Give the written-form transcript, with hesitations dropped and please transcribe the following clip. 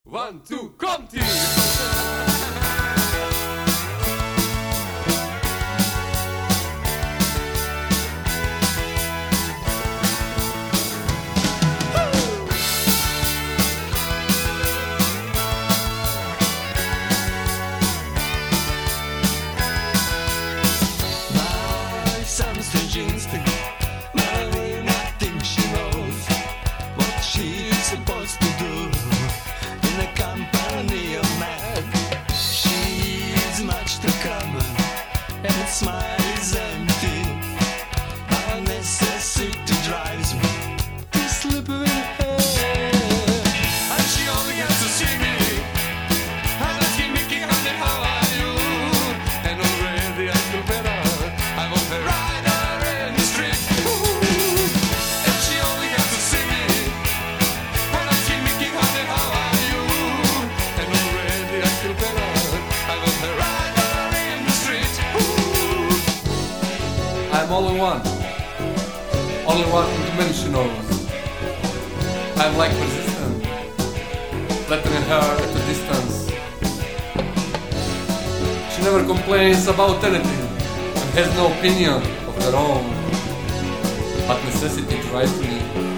1, 2, Conti! Some strange instinct, Marina thinks she knows what she's supposed to do in the company of man. She's much too common, and its smile is empty. Our necessity drives me to slip in her. And she only gets to see me, and asking me, honey, how are you? And already I feel better. I want her rider in the street. And she only has to see me, and asking me, honey, how are you? And already I feel better. I want her rider in the street. I'm all in one dimensional. I'm like persistent, flattering her at a distance. She never complains about anything and has no opinion of her own, but necessity drives me